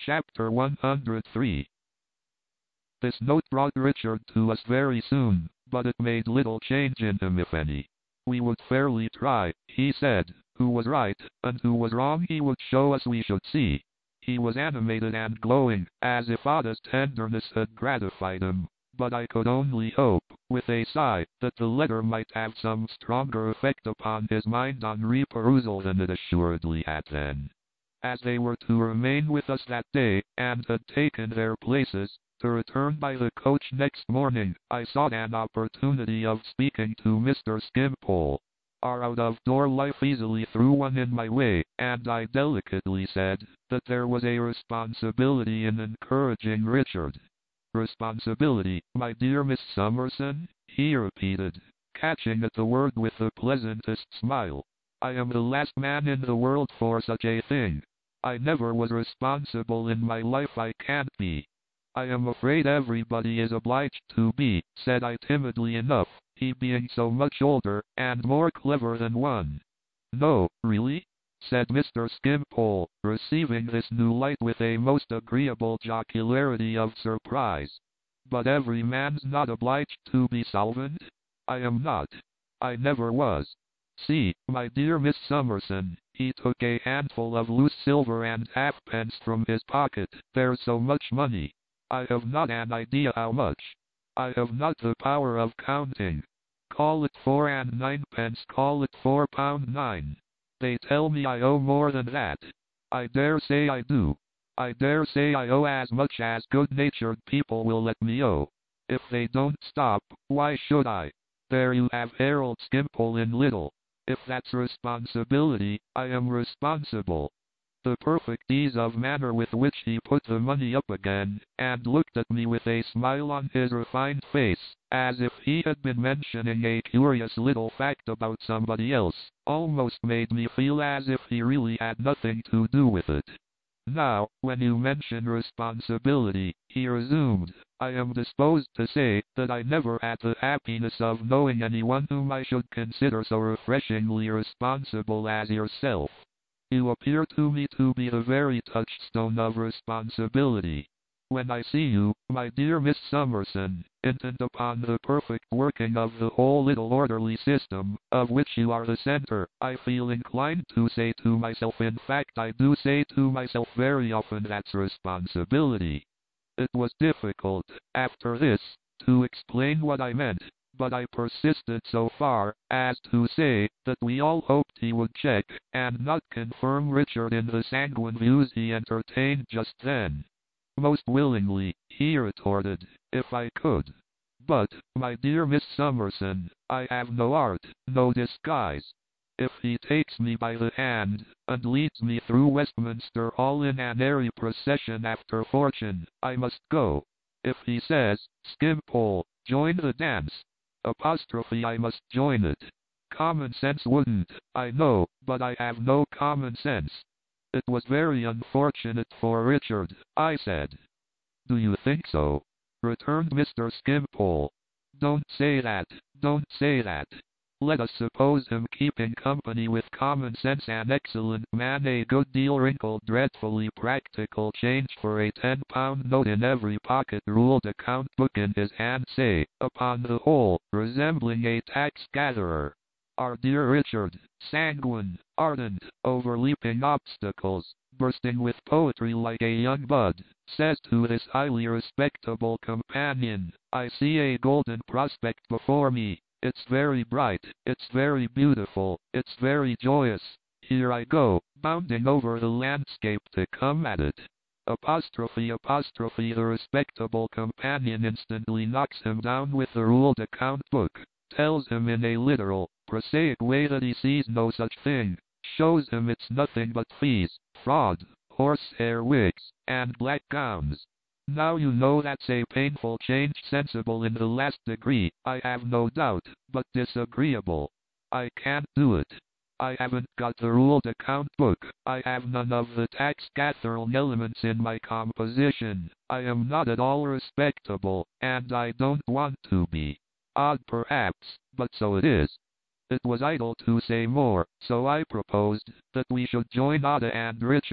Chapter 103. This note brought Richard to us very soon, but it made little change in him if any. We would fairly try, he said. Who was right, and who was wrong he would show us we should see. He was animated and glowing, as if Ada's tenderness had gratified him, but I could only hope, with a sigh, that the letter might have some stronger effect upon his mind on reperusal than it assuredly had then. As they were to remain with us that day, and had taken their places, to return by the coach next morning, I sought an opportunity of speaking to Mr. Skimpole. Our out-of-door life easily threw one in my way, and I delicately said that there was a responsibility in encouraging Richard. Responsibility, my dear Miss Summerson? He repeated, catching at the word with the pleasantest smile. I am the last man in the world for such a thing. I never was responsible in my life, I can't be. I am afraid everybody is obliged to be, said I timidly enough, he being so much older, and more clever than one. No, really? Said Mr. Skimpole, receiving this new light with a most agreeable jocularity of surprise. But every man's not obliged to be solvent? I am not. I never was. See, my dear Miss Summerson, he took a handful of loose silver and halfpence from his pocket. There's so much money. I have not an idea how much. I have not the power of counting. Call it 4 and 9 pence, call it £4.9. They tell me I owe more than that. I dare say I do. I dare say I owe as much as good-natured people will let me owe. If they don't stop, why should I? There you have Harold Skimpole in little. If that's responsibility, I am responsible. The perfect ease of manner with which he put the money up again, and looked at me with a smile on his refined face, as if he had been mentioning a curious little fact about somebody else, almost made me feel as if he really had nothing to do with it. Now, when you mention responsibility, he resumed, I am disposed to say that I never had the happiness of knowing anyone whom I should consider so refreshingly responsible as yourself. You appear to me to be the very touchstone of responsibility. When I see you, my dear Miss Summerson, intent upon the perfect working of the whole little orderly system, of which you are the center, I feel inclined to say to myself, in fact I do say to myself very often, that's responsibility. It was difficult, after this, to explain what I meant, but I persisted so far as to say that we all hoped he would check and not confirm Richard in the sanguine views he entertained just then. Most willingly, he retorted, if I could. But, my dear Miss Summerson, I have no art, no disguise. If he takes me by the hand, and leads me through Westminster Hall in an airy procession after fortune, I must go. If he says, Skimpole, join the dance, I must join it. Common sense wouldn't, I know, but I have no common sense. It was very unfortunate for Richard, I said. Do you think so? Returned Mr. Skimpole. Don't say that, don't say that. Let us suppose him keeping company with common sense, an excellent man, a good deal wrinkled, dreadfully practical, change for a £10 note in every pocket, ruled account book in his hand, say, upon the whole, resembling a tax-gatherer. Our dear Richard, sanguine, ardent, overleaping obstacles, bursting with poetry like a young bud, says to this highly respectable companion, I see a golden prospect before me. It's very bright, it's very beautiful, it's very joyous. Here I go, bounding over the landscape to come at it. Apostrophe, the respectable companion instantly knocks him down with the ruled account book, tells him in a literal, prosaic way that he sees no such thing, shows him it's nothing but fees, fraud, horsehair wigs, and black gowns. Now you know that's a painful change, sensible in the last degree, I have no doubt, but disagreeable. I can't do it. I haven't got the ruled account book, I have none of the tax-gathering elements in my composition, I am not at all respectable, and I don't want to be. Odd perhaps, but so it is. It was idle to say more, so I proposed that we should join Ada and Richard,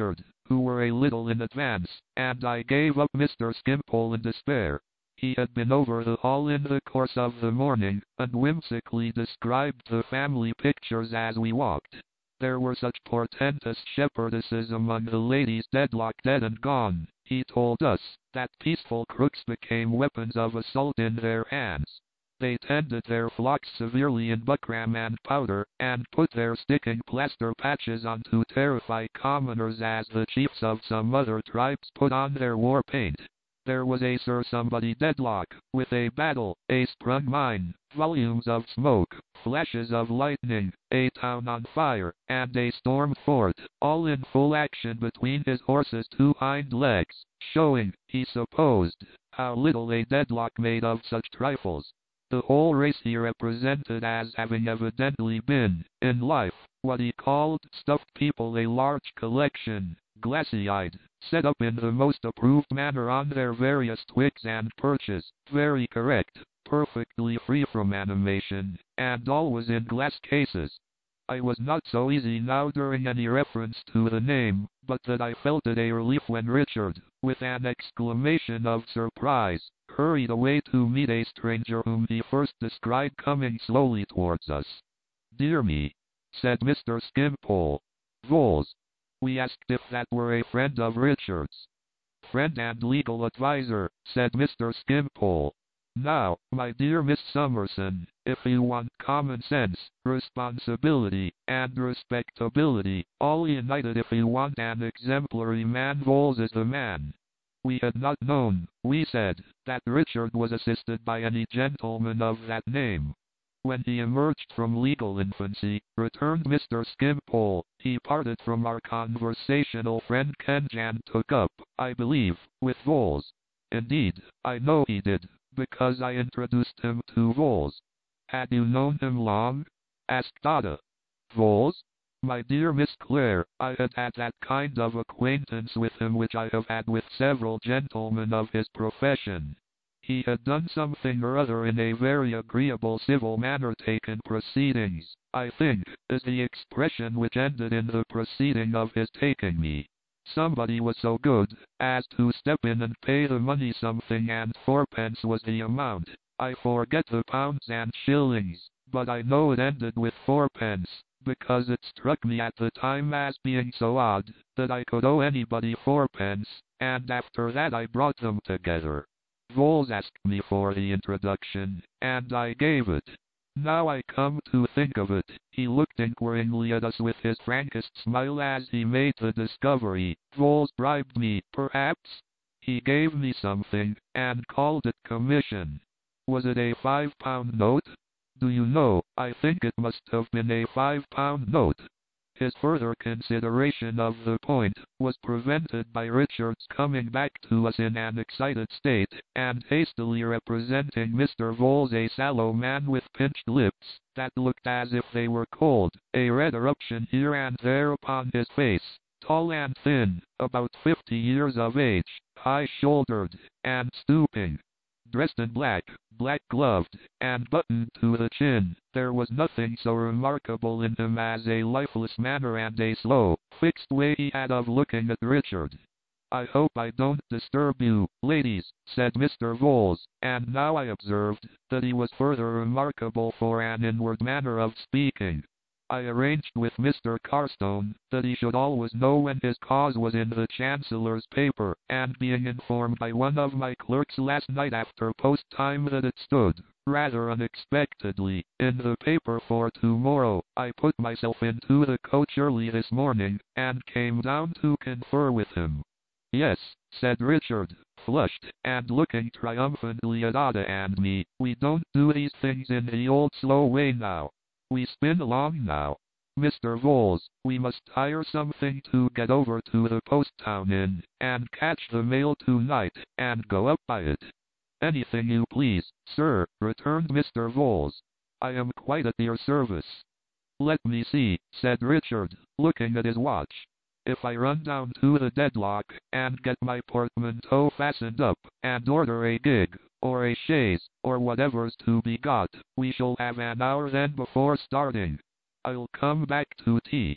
who were a little in advance, and I gave up Mr. Skimpole in despair. He had been over the hall in the course of the morning, and whimsically described the family pictures as we walked. There were such portentous shepherdesses among the ladies, Dedlock dead and gone, he told us, that peaceful crooks became weapons of assault in their hands. They tended their flocks severely in buckram and powder, and put their sticking plaster patches on to terrify commoners as the chiefs of some other tribes put on their war paint. There was a Sir Somebody Dedlock, with a battle, a sprung mine, volumes of smoke, flashes of lightning, a town on fire, and a stormed fort, all in full action between his horse's two hind legs, showing, he supposed, how little a Dedlock made of such trifles. The whole race he represented as having evidently been, in life, what he called stuffed people, a large collection, glassy-eyed, set up in the most approved manner on their various twigs and perches, very correct, perfectly free from animation, and always in glass cases. I was not so easy now during any reference to the name, but that I felt it a relief when Richard, with an exclamation of surprise, hurried away to meet a stranger whom he first descried coming slowly towards us. "Dear me," said Mr. Skimpole. "Vholes." We asked if that were a friend of Richard's. "Friend and legal adviser," said Mr. Skimpole. "Now, my dear Miss Summerson, if you want common sense, responsibility, and respectability, all united, if you want an exemplary man, Vholes is the man." We had not known, we said, that Richard was assisted by any gentleman of that name. "When he emerged from legal infancy," returned Mr. Skimpole, "he parted from our conversational friend Kenge and took up, I believe, with Vholes. Indeed, I know he did, because I introduced him to Vholes." "Had you known him long?" asked Ada. "Vholes? My dear Miss Clare, I had had that kind of acquaintance with him which I have had with several gentlemen of his profession. He had done something or other in a very agreeable civil manner, taken proceedings, I think, is the expression, which ended in the proceeding of his taking me. Somebody was so good as to step in and pay the money, something and fourpence was the amount. I forget the pounds and shillings, but I know it ended with fourpence, because it struck me at the time as being so odd that I could owe anybody fourpence, and after that I brought them together. Vholes asked me for the introduction, and I gave it. Now I come to think of it," he looked inquiringly at us with his frankest smile as he made the discovery, "Vholes bribed me, perhaps? He gave me something, and called it commission. Was it a £5 note? Do you know, I think it must have been a £5 note." His further consideration of the point was prevented by Richard's coming back to us in an excited state, and hastily representing Mr. Vholes a sallow man with pinched lips, that looked as if they were cold, a red eruption here and there upon his face, tall and thin, about 50 years of age, high-shouldered, and stooping. Dressed in black, black-gloved, and buttoned to the chin. There was nothing so remarkable in him as a lifeless manner and a slow, fixed way he had of looking at Richard. "I hope I don't disturb you, ladies," said Mr. Vholes, and now I observed that he was further remarkable for an inward manner of speaking. I arranged with Mr. Carstone that he should always know when his cause was in the Chancellor's paper, and being informed by one of my clerks last night after post time that it stood, rather unexpectedly, in the paper for tomorrow, I put myself into the coach early this morning, and came down to confer with him. "Yes," said Richard, flushed, and looking triumphantly at Ada and me, "we don't do these things in the old slow way now. We spin along now. Mr. Vholes, we must hire something to get over to the post town in, and catch the mail tonight, and go up by it." "Anything you please, sir," returned Mr. Vholes. "I am quite at your service." "Let me see," said Richard, looking at his watch. "If I run down to the Dedlock, and get my portmanteau fastened up, and order a gig, or a chaise, or whatever's to be got, we shall have an hour then before starting. I'll come back to tea."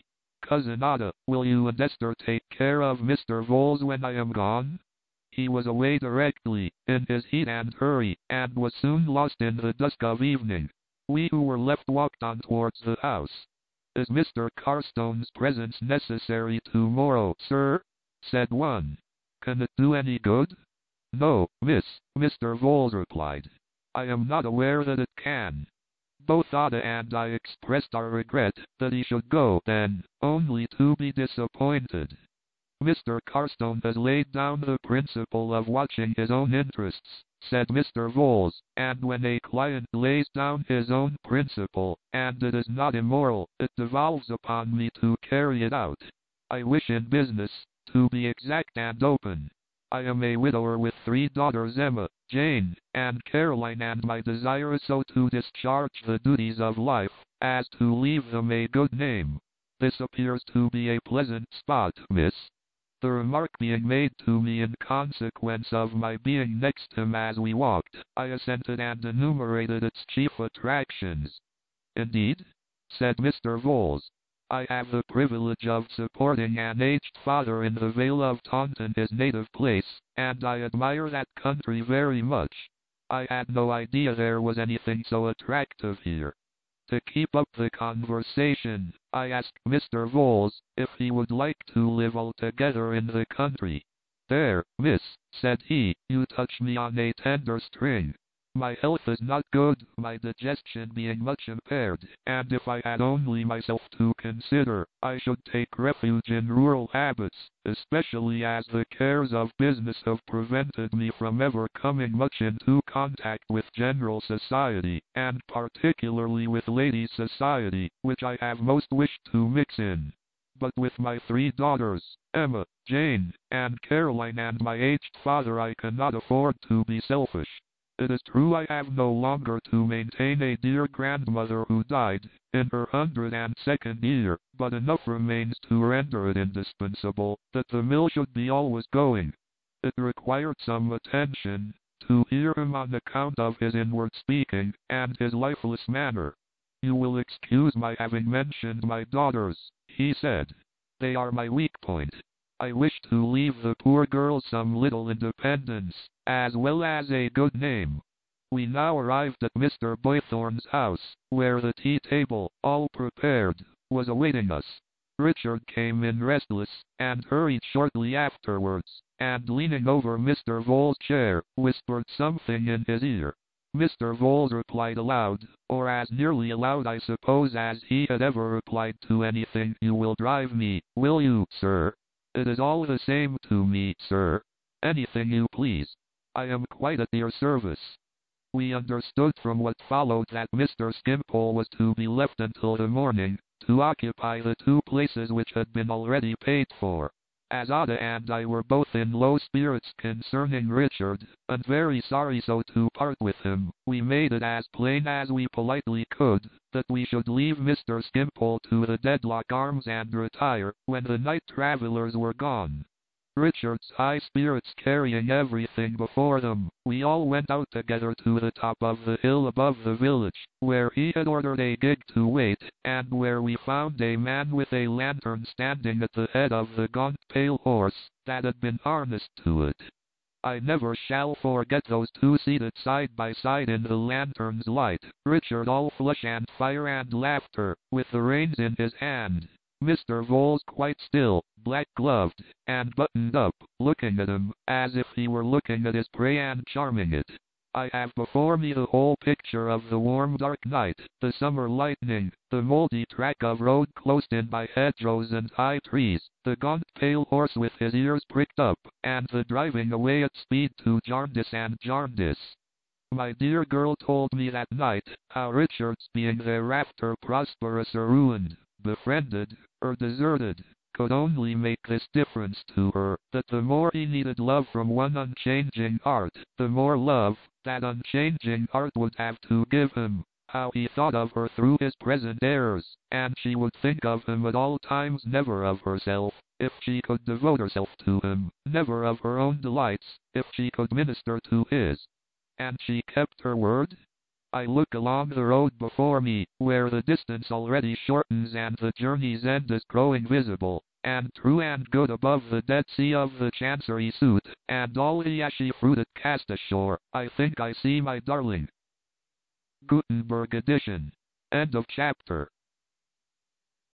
Cousin Ada, will you and Esther take care of Mr. Voles when I am gone? He was away directly, in his heat and hurry, and was soon lost in the dusk of evening. We who were left walked on towards the house. Is Mr. Carstone's presence necessary tomorrow, sir? Said one. Can it do any good? No, miss, Mr. Voles replied. I am not aware that it can. Both Ada and I expressed our regret that he should go then, only to be disappointed. Mr. Carstone has laid down the principle of watching his own interests, said Mr. Voles, and when a client lays down his own principle, and it is not immoral, it devolves upon me to carry it out. I wish in business, to be exact and open. I am a widower with 3 daughters, Emma, Jane, and Caroline, and my desire is so to discharge the duties of life, as to leave them a good name. This appears to be a pleasant spot, miss. The remark being made to me in consequence of my being next him as we walked, I assented and enumerated its chief attractions. Indeed? Said Mr. Voles. I have the privilege of supporting an aged father in the Vale of Taunton, his native place, and I admire that country very much. I had no idea there was anything so attractive here. To keep up the conversation, I asked Mr. Voles if he would like to live altogether in the country. There, miss, said he, you touch me on a tender string. My health is not good, my digestion being much impaired, and if I had only myself to consider, I should take refuge in rural habits, especially as the cares of business have prevented me from ever coming much into contact with general society, and particularly with ladies' society, which I have most wished to mix in. But with my 3 daughters, Emma, Jane, and Caroline, and my aged father, I cannot afford to be selfish. It is true I have no longer to maintain a dear grandmother who died in her 102nd year, but enough remains to render it indispensable that the mill should be always going. It required some attention to hear him on account of his inward speaking and his lifeless manner. You will excuse my having mentioned my daughters, he said. They are my weak point. I wish to leave the poor girl some little independence, as well as a good name. We now arrived at Mr. Boythorn's house, where the tea table, all prepared, was awaiting us. Richard came in restless, and hurried shortly afterwards, and leaning over Mr. Voles' chair, whispered something in his ear. Mr. Voles replied aloud, or as nearly aloud I suppose as he had ever replied to anything. You will drive me, will you, sir? It is all the same to me, sir. Anything you please. I am quite at your service. We understood from what followed that Mr. Skimpole was to be left until the morning, to occupy the 2 places which had been already paid for. As Ada and I were both in low spirits concerning Richard, and very sorry so to part with him, we made it as plain as we politely could, that we should leave Mr. Skimpole to the Dedlock Arms and retire, when the night travellers were gone. Richard's high spirits carrying everything before them, we all went out together to the top of the hill above the village, where he had ordered a gig to wait, and where we found a man with a lantern standing at the head of the gaunt pale horse that had been harnessed to it. I never shall forget those 2 seated side by side in the lantern's light, Richard all flush and fire and laughter, with the reins in his hand. Mr. Voles quite still, black-gloved, and buttoned up, looking at him, as if he were looking at his prey and charming it. I have before me the whole picture of the warm dark night, the summer lightning, the mouldy track of road closed in by hedgerows and high trees, the gaunt pale horse with his ears pricked up, and the driving away at speed to Jarndyce and Jarndyce. My dear girl told me that night, how Richard's being thereafter prosperous or ruined, befriended, or deserted, could only make this difference to her, that the more he needed love from one unchanging heart, the more love that unchanging heart would have to give him, how he thought of her through his present errors, and she would think of him at all times, never of herself, if she could devote herself to him, never of her own delights, if she could minister to his. And she kept her word? I look along the road before me, where the distance already shortens and the journey's end is growing visible, and true and good above the Dead Sea of the Chancery Suit, and all the ashy fruited cast ashore, I think I see my darling. Gutenberg edition. End of chapter.